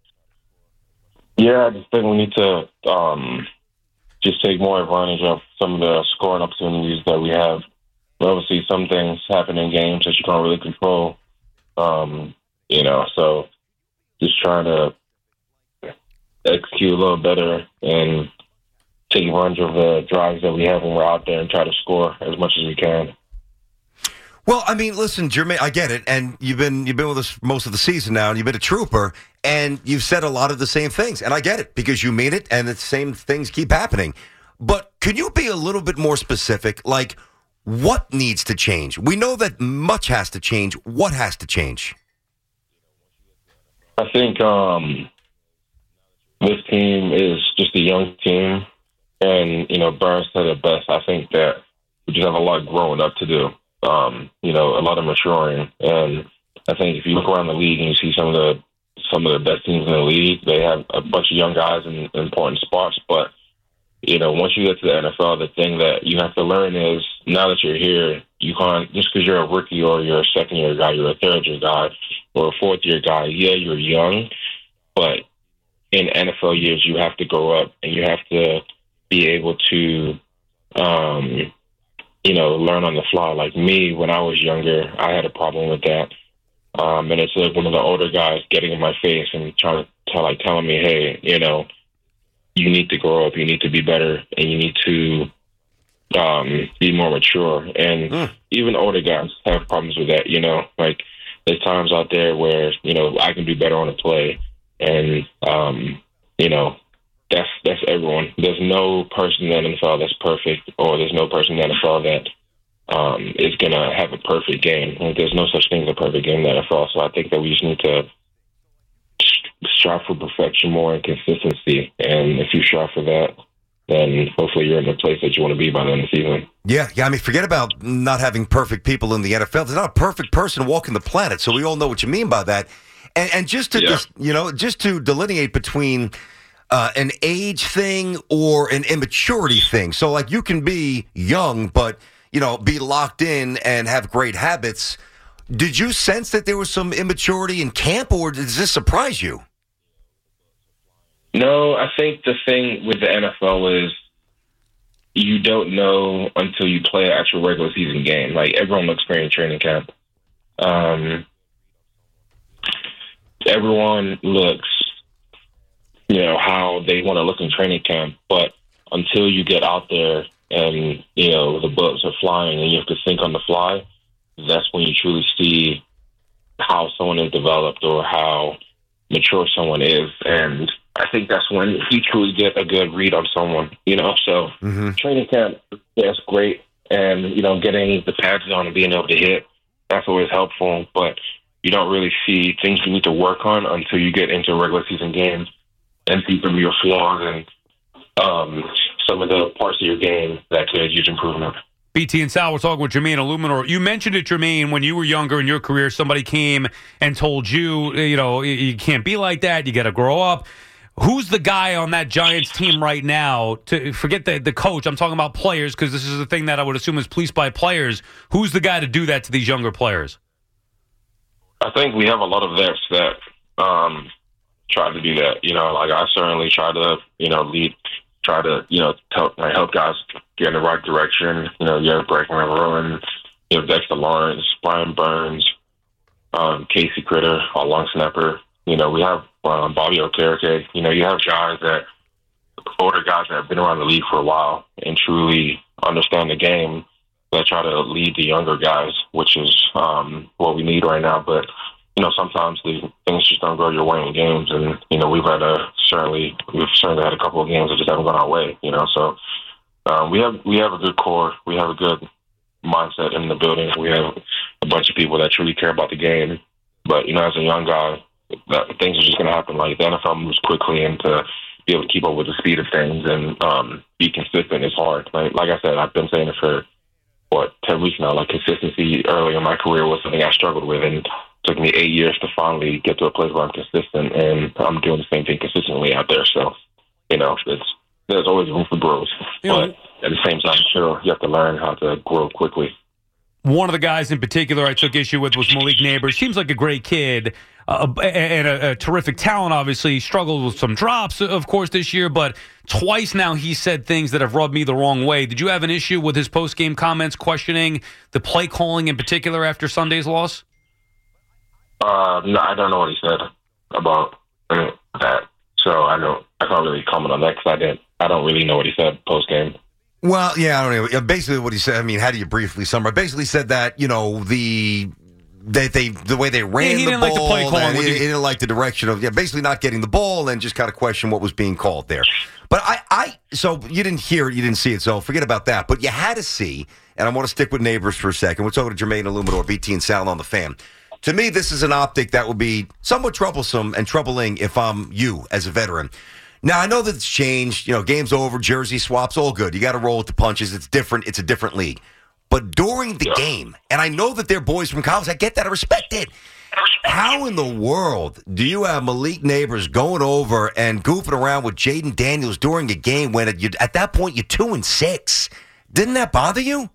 Yeah, I just think we need to um, just take more advantage of some of the scoring opportunities that we have. But obviously, some things happen in games that you can't really control. Um, you know, so just trying to execute a little better and take advantage of the drives that we have when we're out there and try to score as much as we can. Well, I mean, listen, Jermaine, I get it, and you've been you've been with us most of the season now, and you've been a trooper, and you've said a lot of the same things, and I get it because you mean it, and the same things keep happening. But could you be a little bit more specific? Like, what needs to change? We know that much has to change. What has to change? I think um, this team is just a young team, and you know, Burns said it best. I think that we just have a lot growing up to do. Um, you know, a lot of maturing, and I think if you look around the league and you see some of the some of the best teams in the league, they have a bunch of young guys in, in important spots. But you know, once you get to the N F L, the thing that you have to learn is now that you're here, you can't just because you're a rookie or you're a second year guy, you're a third year guy or a fourth year guy. Yeah, you're young, but in N F L years, you have to grow up and you have to be able to. Um, you know, learn on the fly. Like me, when I was younger, I had a problem with that. Um, and it's like one of the older guys getting in my face and trying to tell, like telling me, hey, you know, you need to grow up, you need to be better, and you need to um, be more mature. And mm. even older guys have problems with that, you know. Like there's times out there where, you know, I can do better on a play. And, um, you know, That's that's everyone. There's no person in the N F L that's perfect, or there's no person in the N F L that um, is going to have a perfect game. Like, there's no such thing as a perfect game in the N F L. So I think that we just need to strive for perfection more and consistency. And if you strive for that, then hopefully you're in the place that you want to be by the end of the season. Yeah, yeah. I mean, forget about not having perfect people in the N F L. There's not a perfect person walking the planet, so we all know what you mean by that. And, and just to, yeah. just, you know, just to delineate between uh, an age thing or an immaturity thing. So, like, you can be young, but, you know, be locked in and have great habits. Did you sense that there was some immaturity in camp, or does this surprise you? No, I think the thing with the N F L is you don't know until you play an actual regular season game. Like, everyone looks great in training camp. Um, everyone looks, you know, how they want to look in training camp. But until you get out there and, you know, the bullets are flying and you have to think on the fly, that's when you truly see how someone is developed or how mature someone is. And I think that's when you truly get a good read on someone, you know. So mm-hmm. training camp, yeah, it's great. And, you know, getting the pads on and being able to hit, that's always helpful. But you don't really see things you need to work on until you get into regular season games and see some of your flaws and um, some of the parts of your game that could use improvement. B T and Sal, we're talking with Jermaine Illuminor. You mentioned it, Jermaine, when you were younger in your career, somebody came and told you, you know, you can't be like that. You got to grow up. Who's the guy on that Giants team right now? To forget the, the coach, I'm talking about players, because this is the thing that I would assume is policed by players. Who's the guy to do that to these younger players? I think we have a lot of vets that um, try to do that. You know, like I certainly try to, you know, lead, try to, you know, help, like, help guys get in the right direction. You know, you have Brecken Rowan, you know, Dexter Lawrence, Brian Burns, um, Casey Critter, our long snapper. You know, we have um, Bobby Okereke. You know, you have guys that, older guys that have been around the league for a while and truly understand the game that try to lead the younger guys, which is um, what we need right now. But, you know, sometimes the things just don't go your way in games. And, you know, we've had a, certainly, we've certainly had a couple of games that just haven't gone our way, you know. So um, we have, we have a good core. We have a good mindset in the building. We have a bunch of people that truly care about the game. But, you know, as a young guy, that things are just going to happen. Like, the N F L moves quickly, and to be able to keep up with the speed of things and um, be consistent is hard. Like, like I said, I've been saying it for, what, ten weeks now. Like, consistency early in my career was something I struggled with, and it took me eight years to finally get to a place where I'm consistent, and I'm doing the same thing consistently out there. So, you know, it's, there's always room for growth. You know, but at the same time, sure, you have to learn how to grow quickly. One of the guys in particular I took issue with was Malik Neighbors. Seems like a great kid uh, and a, a terrific talent, obviously. He struggled with some drops, of course, this year, but twice now he said things that have rubbed me the wrong way. Did you have an issue with his post-game comments questioning the play calling in particular after Sunday's loss? Uh, no, I don't know what he said about uh, that, so I don't. I can't really comment on that because I didn't. I don't really know what he said post-game. Well, yeah, I don't know. Basically, what he said. I mean, how do you briefly summarize? Basically, said that you know the they, they the way they ran yeah, he the didn't ball. Like the play calling he, he, he didn't like the direction of yeah, basically not getting the ball, and just kind of question what was being called there. But I, I, so you didn't hear it, you didn't see it, so forget about that. But you had to see, and I want to stick with Neighbors for a second. We're talking to Jermaine Illuminor, B T and Sal on the Fan. To me, this is an optic that would be somewhat troublesome and troubling if I'm you as a veteran. Now, I know that it's changed. You know, game's over, jersey swaps, all good. You got to roll with the punches. It's different. It's a different league. But during the game, and I know that they're boys from college. I get that. I respect it. How in the world do you have Malik Neighbors going over and goofing around with Jaden Daniels during a game when at, you, at that point you're two and six? Didn't that bother you?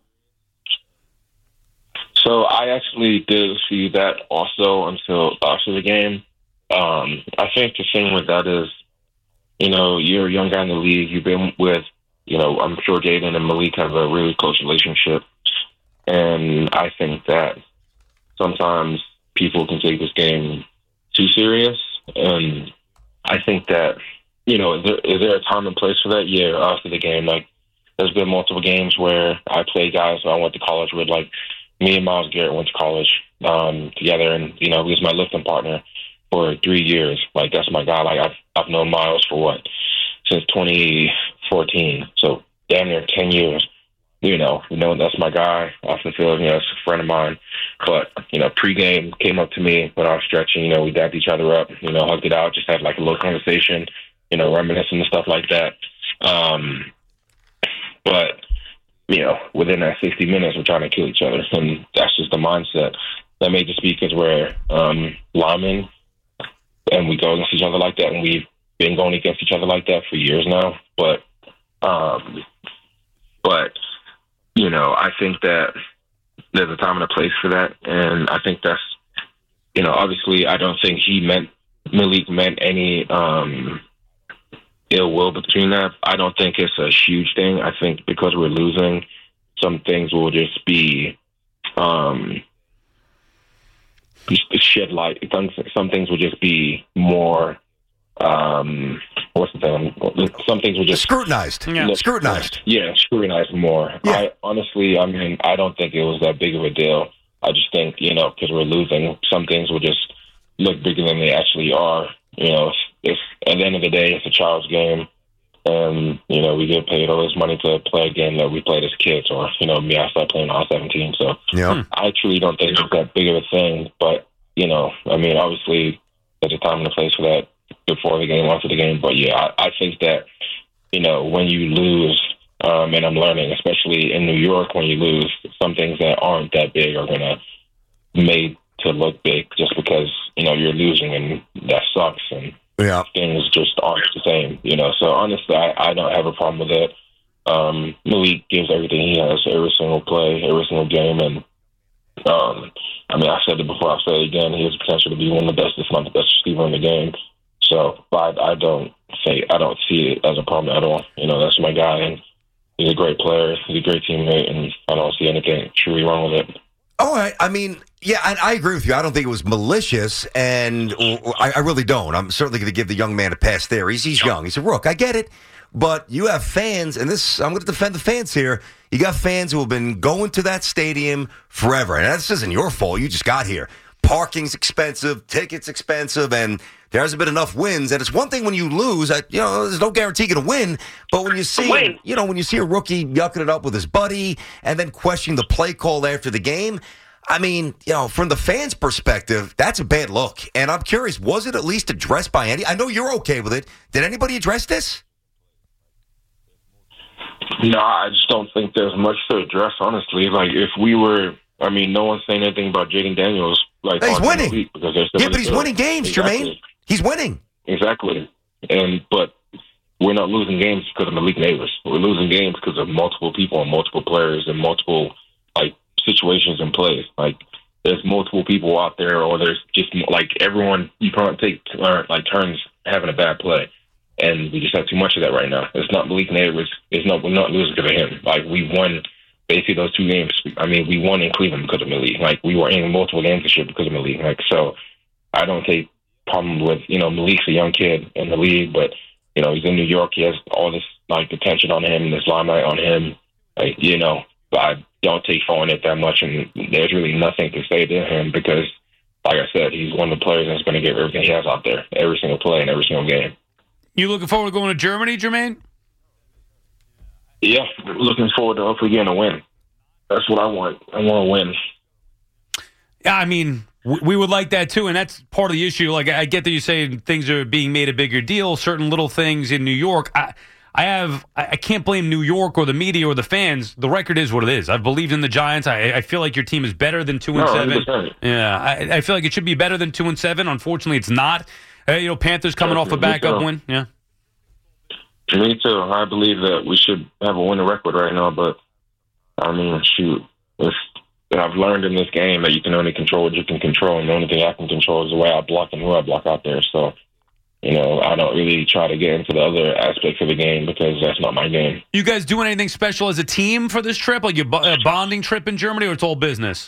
So I actually did see that also until after the game. Um, I think the thing with that is, you know, you're a young guy in the league. You've been with, you know, I'm sure Jaden and Malik have a really close relationship. And I think that sometimes people can take this game too serious. And I think that, you know, is there, is there a time and place for that? Yeah, after the game. Like, there's been multiple games where I played guys who I went to college with. Like, me and Myles Garrett went to college um, together. And, you know, he was my lifting partner for three years. Like, that's my guy. Like, I've, I've known Myles for what? Since twenty fourteen. So damn near ten years. You know, you know, that's my guy off the field. You know, it's a friend of mine. But, you know, pregame came up to me when I was stretching. You know, we dapped each other up, you know, hugged it out, just had like a little conversation, you know, reminiscing and stuff like that. Um, but, you know, within that sixty minutes, we're trying to kill each other. And that's just the mindset. That may just be because we're um, linemen and we go against each other like that. And we've been going against each other like that for years now. But, um, but, you know, I think that there's a time and a place for that. And I think that's, you know, obviously I don't think he meant, Malik meant any um, ill will between that. I don't think it's a huge thing. I think because we're losing, some things will just be um, shed light. Some, some things will just be more, um, what's the thing? Some things will just scrutinized. Yeah. Look, scrutinized. Yeah, scrutinized more. Yeah. I honestly, I mean, I don't think it was that big of a deal. I just think, you know, because we're losing, some things will just look bigger than they actually are. you know, it's, it's at the end of the day, it's a child's game. And, you know, we get paid all this money to play a game that we played as kids, or, you know, me, I started playing when I was seventeen. So yeah. I truly don't think it's that big of a thing. But, you know, I mean, obviously there's a time and a place for that before the game, after the game. But, yeah, I, I think that, you know, when you lose, um, and I'm learning, especially in New York, when you lose, some things that aren't that big are going to made to look big just because, you know, you're losing, and that sucks. And yeah. things just aren't the same, you know. So honestly, I, I don't have a problem with it. Um, Malik gives everything he has, every single play, every single game, and um, I mean, I said it before, I'll say it again. He has the potential to be one of the best, if not the best receiver in the game. So, but I, I don't say I don't see it as a problem at all. You know, that's my guy, and he's a great player. He's a great teammate, and I don't see anything truly wrong with it. All right. I mean, yeah, I, I agree with you. I don't think it was malicious, and I, I really don't. I'm certainly going to give the young man a pass there. He's he's young. He's a rook. I get it. But you have fans, and this I'm going to defend the fans here. You got fans who have been going to that stadium forever, and this isn't your fault. You just got here. Parking's expensive, tickets expensive, and there hasn't been enough wins. And it's one thing when you lose, I, you know, there's no guarantee you're going to win. But when you see, you know, when you see a rookie yucking it up with his buddy and then questioning the play call after the game, I mean, you know, from the fans' perspective, that's a bad look. And I'm curious, was it at least addressed by any? I know you're okay with it. Did anybody address this? No, I just don't think there's much to address, honestly. Like, if we were, I mean, no one's saying anything about Jaden Daniels. Like, he's winning. Because there's yeah, but he's winning games, exactly. Jermaine. He's winning. Exactly. And but we're not losing games because of Malik Neighbors. We're losing games because of multiple people and multiple players and multiple, like, situations and plays. Like, there's multiple people out there, or there's just, like, everyone, you can't take, like, turns having a bad play. And we just have too much of that right now. It's not Malik Neighbors. It's not, we're not losing because of him. Like, we won basically those two games. I mean, we won in Cleveland because of Malik. Like, we were in multiple games this year because of Malik. Like, so I don't take problem with, you know, Malik's a young kid in the league, but, you know, he's in New York. He has all this, like, attention on him, this limelight on him. Like, you know, but I don't take phone it that much, and there's really nothing to say to him because, like I said, he's one of the players that's going to give everything he has out there, every single play and every single game. You looking forward to going to Germany, Jermaine? Yeah, looking forward to hopefully getting a win. That's what I want. I want to win. Yeah, I mean, we would like that too, and that's part of the issue. Like, I get that you say things are being made a bigger deal, certain little things in New York. I, I have, I can't blame New York or the media or the fans. The record is what it is. I've believed in the Giants. I, I feel like your team is better than two and no, seven. one hundred percent. Yeah, I, I feel like it should be better than two and seven. Unfortunately, it's not. Uh, you know, Panthers coming off a backup win. Yeah. Me too. I believe that we should have a winning record right now, but I mean, shoot, it's, I've learned in this game that you can only control what you can control, and the only thing I can control is the way I block and who I block out there. So, you know, I don't really try to get into the other aspects of the game because that's not my game. You guys doing anything special as a team for this trip, like a bonding trip in Germany, or it's all business?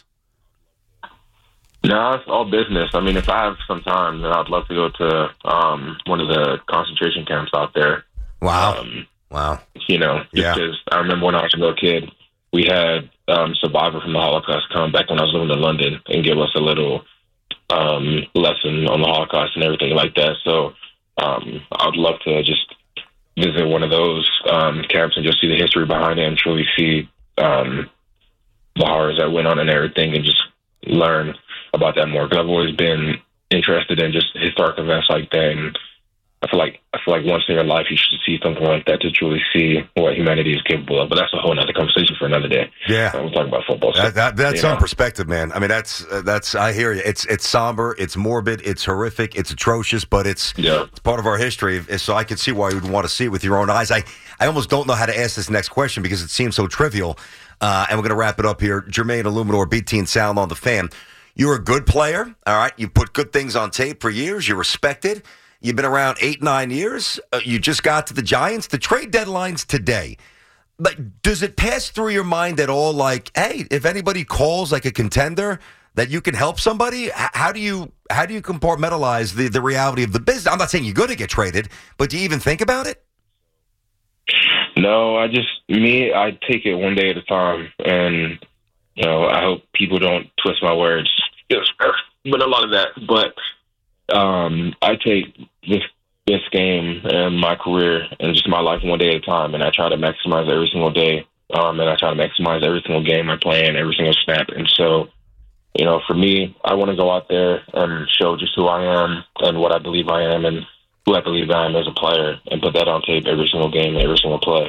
No, it's all business. I mean, if I have some time, then I'd love to go to um, one of the concentration camps out there. Wow. Um, wow. You know, yeah. because I remember when I was a little kid, we had um, survivor from the Holocaust come back when I was living in London and give us a little um, lesson on the Holocaust and everything like that. So um, I would love to just visit one of those um, camps and just see the history behind it and truly see um, the horrors that went on and everything, and just learn about that more, because I've always been interested in just historic events like that, and I feel like I feel like once in your life you should see something like that to truly see what humanity is capable of. But that's a whole other conversation for another day. Yeah, we're talking about football. So, that, that, that's some know. perspective, man. I mean, that's uh, that's I hear you. It's it's somber, it's morbid, it's horrific, it's atrocious, but it's yeah. it's part of our history. So I can see why you would want to see it with your own eyes. I I almost don't know how to ask this next question because it seems so trivial. Uh, and we're going to wrap it up here. Jermaine Illuminor, B T and Sound on the Fan. You're a good player, all right? You put good things on tape for years. You're respected. You've been around eight, nine years. Uh, you just got to the Giants. The trade deadline's today. But does it pass through your mind at all, like, hey, if anybody calls like a contender, that you can help somebody? H- how do you how do you compartmentalize the, the reality of the business? I'm not saying you're going to get traded, but do you even think about it? No, I just, me, I take it one day at a time, and, you know, I hope people don't twist my words. Yes, but a lot of that. But um, I take this this game and my career and just my life one day at a time, and I try to maximize every single day, um, and I try to maximize every single game I play and every single snap. And so, you know, for me, I want to go out there and show just who I am and what I believe I am and who I believe I am as a player, and put that on tape every single game and every single play.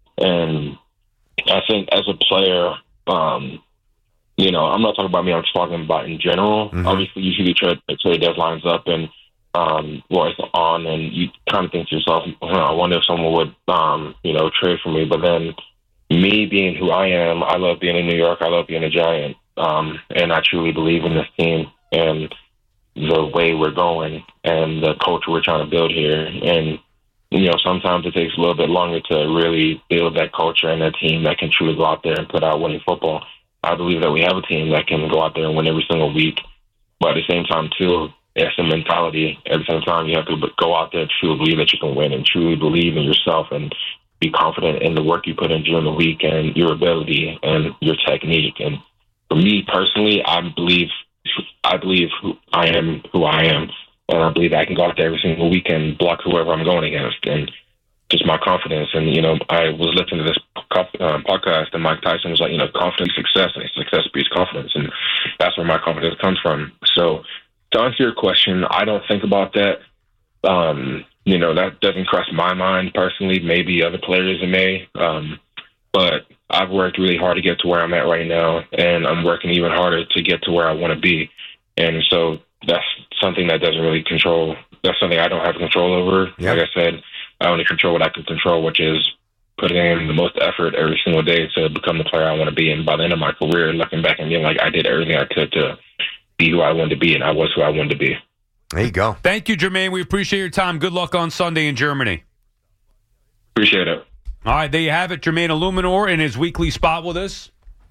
And I think as a player, um, you know, I'm not talking about me, I'm just talking about in general. Mm-hmm. Obviously, you see the trade, trade deadlines up and, um, well, it's on, and you kind of think to yourself, oh, I wonder if someone would, um, you know, trade for me. But then me being who I am, I love being in New York, I love being a Giant, um, and I truly believe in this team and the way we're going and the culture we're trying to build here. And, you know, sometimes it takes a little bit longer to really build that culture and that team that can truly go out there and put out winning football. I believe that we have a team that can go out there and win every single week. But at the same time, too, it's a mentality. At the same time, you have to go out there and truly believe that you can win and truly believe in yourself and be confident in the work you put in during the week and your ability and your technique. And for me personally, I believe I believe who I am who I am. And I believe I can go out there every single week and block whoever I'm going against. And just my confidence. And, you know, I was listening to this um, podcast, and Mike Tyson was like, you know, confidence, success, and success breeds confidence. And that's where my confidence comes from. So to answer your question, I don't think about that. Um, you know, that doesn't cross my mind personally. Maybe other players it may. Um, but I've worked really hard to get to where I'm at right now, and I'm working even harder to get to where I want to be. And so that's something that doesn't really control. That's something I don't have control over. Yep. Like I said, I only control what I can control, which is putting in the most effort every single day to become the player I want to be. And by the end of my career, looking back and being like, I did everything I could to be who I wanted to be, and I was who I wanted to be. There you go. Thank you, Jermaine. We appreciate your time. Good luck on Sunday in Germany. Appreciate it. All right, there you have it. Jermaine Illuminor in his weekly spot with us.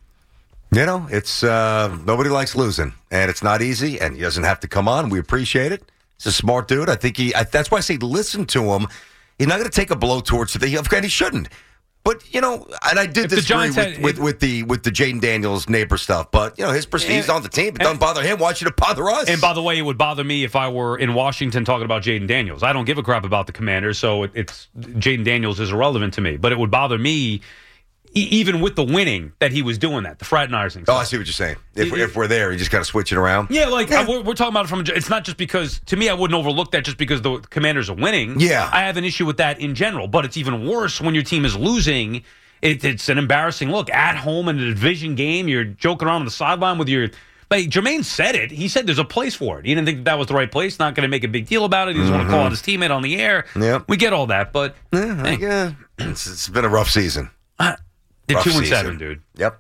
You know, it's uh, nobody likes losing, and it's not easy, and he doesn't have to come on. We appreciate it. He's a smart dude. I think he. I, that's why I say listen to him. He's not going to take a blow towards the. And he shouldn't. But you know, and I did disagree with, had, with, with the with the Jaden Daniels neighbor stuff. But you know, his prestige on the team. It doesn't bother him. Why should it bother us? And by the way, it would bother me if I were in Washington talking about Jaden Daniels. I don't give a crap about the Commanders, so it, it's Jaden Daniels is irrelevant to me. But it would bother me. Even with the winning that he was doing that, the fraternizing. Oh, I see what you're saying. If, it, if we're there, you just got to switch it around. Yeah, like yeah. I, we're, we're talking about it from. It's not just because to me I wouldn't overlook that just because the Commanders are winning. Yeah, I have an issue with that in general. But it's even worse when your team is losing. It, it's an embarrassing look at home in a division game. You're joking around on the sideline with your. Like Jermaine said it. He said there's a place for it. He didn't think that, that was the right place. Not going to make a big deal about it. He doesn't mm-hmm. want to call out his teammate on the air. Yeah, we get all that, but yeah, hey. yeah. It's, it's been a rough season. Uh, They're Rough two and season. seven, dude. Yep.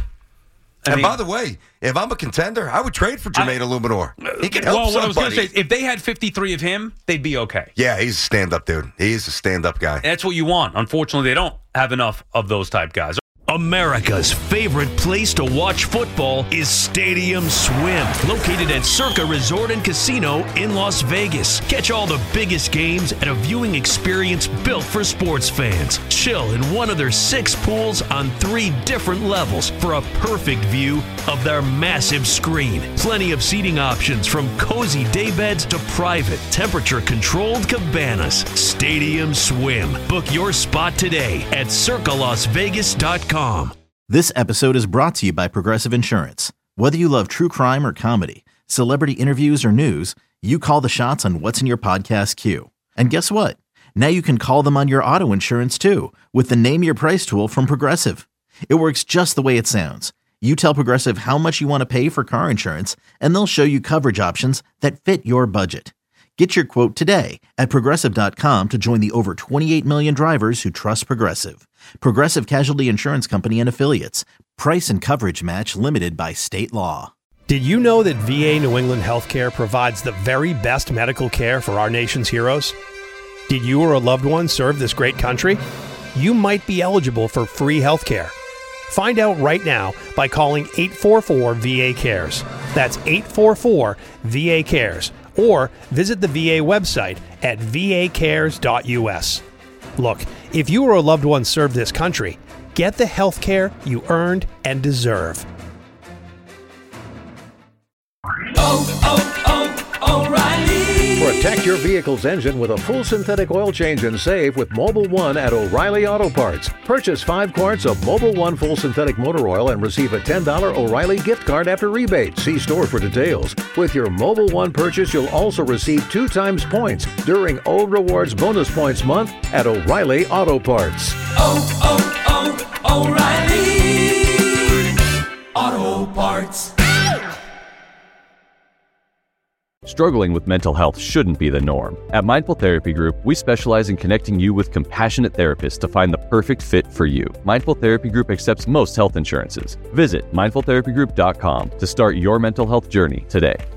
I and mean, by the way, if I'm a contender, I would trade for Jermaine I, Illuminor. He can help well, somebody. What I was going to say is if they had fifty-three of him, they'd be okay. Yeah, he's a stand-up dude. He's a stand-up guy. And that's what you want. Unfortunately, they don't have enough of those type guys. America's favorite place to watch football is Stadium Swim, located at Circa Resort and Casino in Las Vegas. Catch all the biggest games at a viewing experience built for sports fans. Chill in one of their six pools on three different levels for a perfect view of their massive screen. Plenty of seating options from cozy daybeds to private, temperature-controlled cabanas. Stadium Swim. Book your spot today at circa las vegas dot com. This episode is brought to you by Progressive Insurance. Whether you love true crime or comedy, celebrity interviews or news, you call the shots on what's in your podcast queue. And guess what? Now you can call them on your auto insurance too with the Name Your Price tool from Progressive. It works just the way it sounds. You tell Progressive how much you want to pay for car insurance, and they'll show you coverage options that fit your budget. Get your quote today at Progressive dot com to join the over twenty-eight million drivers who trust Progressive. Progressive Casualty Insurance Company and Affiliates. Price and coverage match limited by state law. Did you know that V A New England Healthcare provides the very best medical care for our nation's heroes? Did you or a loved one serve this great country? You might be eligible for free healthcare. Find out right now by calling eight four four V A cares. That's eight four four V A cares. Or visit the V A website at v a cares dot u s. Look, if you or a loved one served this country, get the health care you earned and deserve. Oh, oh, oh, O'Reilly Protect your vehicle's engine with a full synthetic oil change and save with Mobil one at O'Reilly Auto Parts. Purchase five quarts of Mobil one full synthetic motor oil and receive a ten dollars O'Reilly gift card after rebate. See store for details. With your Mobil one purchase, you'll also receive two times points during O Rewards Bonus Points Month at O'Reilly Auto Parts. Oh, oh, oh, O'Reilly Auto Parts. Struggling with mental health shouldn't be the norm. At Mindful Therapy Group, we specialize in connecting you with compassionate therapists to find the perfect fit for you. Mindful Therapy Group accepts most health insurances. Visit mindful therapy group dot com to start your mental health journey today.